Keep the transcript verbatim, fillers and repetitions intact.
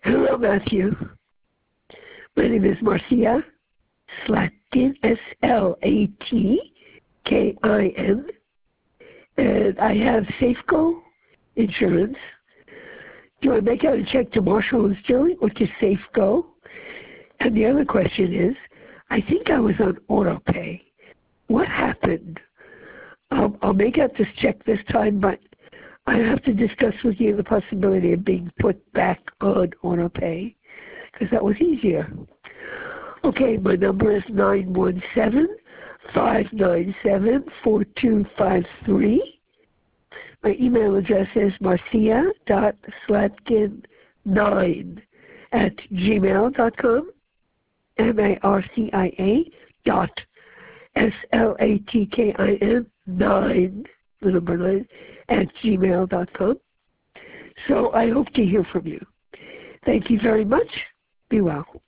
Hello, Matthew. My name is Marcia Slatkin, S L A T K I N, and I have Safeco insurance. Do I make out a check to Marshall and Sterling or to Safeco? And the other question is, I think I was on auto pay. What happened? I'll, I'll make out this check this time, but I have to discuss with you the possibility of being put back on auto pay, because that was easier. Okay, my number is nine one seven, five nine seven, four two five three. My email address is marcia dot slatkin nine at gmail dot com, M A R C I A dot S L A T K I N nine, the number nine, at gmail dot com. So I hope to hear from you. Thank you very much. Be well.